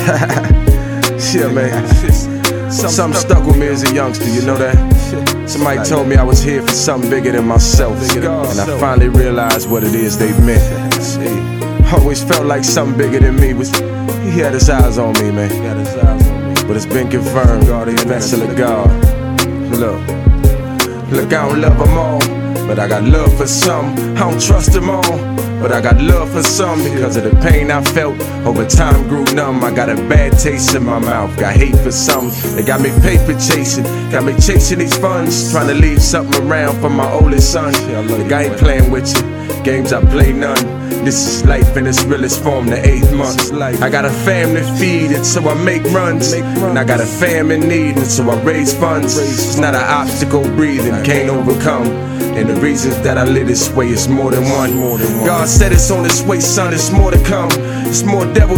Yeah, man. Something stuck with me as a youngster, you know that? Somebody told me I was here for something bigger than myself, and I finally realized what it is they meant. Always felt like something bigger than me was. He had his eyes on me, man. But it's been confirmed, the vessel of God. Look, I don't love them all, but I got love for some. I don't trust them all, but I got love for some. Because of the pain I felt, over time grew numb. I got a bad taste in my mouth, got hate for some. They got me paper chasing, got me chasing these funds, trying to leave something around for my oldest son. Look, I ain't playing with you, games I play none. This is life in its realest form, the 8th month. I got a family to feed, and so I make runs. And I got a fam in need, and so I raise funds. It's not an obstacle breathing, can't overcome. And the reasons that I live this way is more than one. God said it's on its way, son, it's more to come. It's more devil